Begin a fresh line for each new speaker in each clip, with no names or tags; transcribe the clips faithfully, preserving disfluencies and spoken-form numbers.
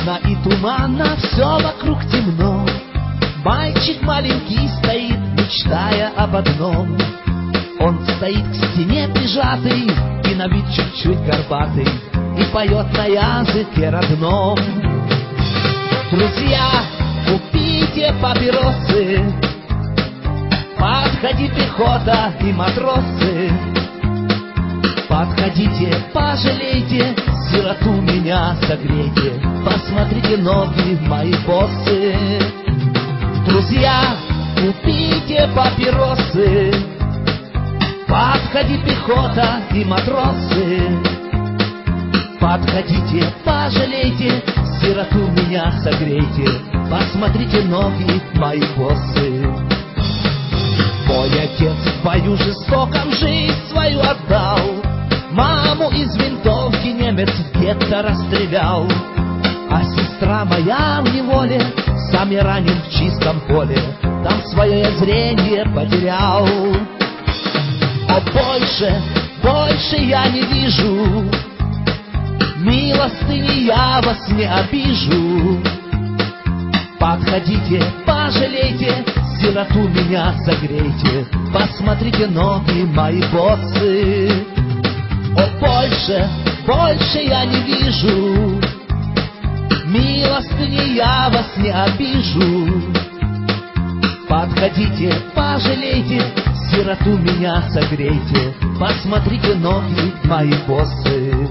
Дымно и туманно, все вокруг темно. Мальчик маленький стоит, мечтая об одном. Он стоит к стене прижатый и на вид чуть-чуть горбатый, и поет на языке родном. Друзья, купите папиросы, подходи пехота и матросы. Подходите, пожалейте, сироту меня согрейте, посмотрите ноги мои боссы. Друзья, купите папиросы, подходи пехота и матросы. Подходите, пожалейте, сироту меня согрейте, посмотрите ноги мои боссы. Мой отец в бою жестоком жизнь свою отдал, маму из винтовки немец в гетто расстрелял. А сестра моя в неволе, сам я ранен в чистом поле, там свое зрение потерял. О, больше, больше я не вижу милостыни, я вас не обижу. Подходите, пожалейте, сироту меня согрейте, посмотрите ноги мои боссы. О, больше, больше я не вижу милостыни, я вас не обижу. Подходите, пожалейте, сироту меня согрейте, посмотрите ноги мои боссы.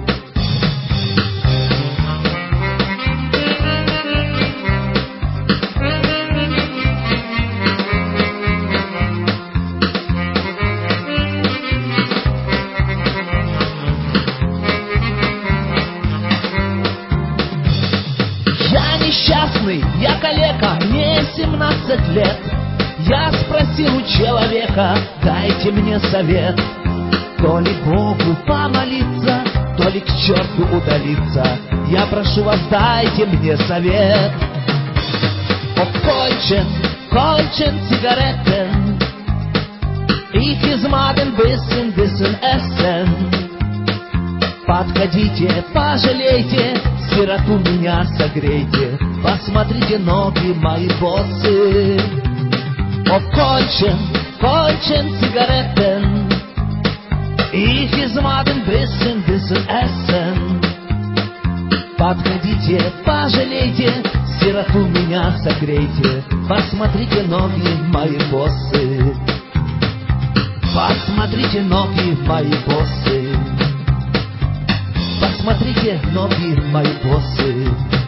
Несчастный, я калека, мне семнадцать лет. Я спросил у человека, дайте мне совет. То ли Богу помолиться, то ли к черту удалиться. Я прошу вас, дайте мне совет. О, кончен, кончен Zigaretten, ich измаден bisschen, bisschen essen. Подходите, пожалейте, сироту меня согрейте, посмотрите ноги мои боссы. О, кончен, кончен Zigaretten, ich измаден bisschen, bisschen essen. Подходите, пожалейте, сироту меня согрейте, посмотрите ноги мои боссы. Посмотрите ноги мои боссы. Посмотрите ноги мои боссы.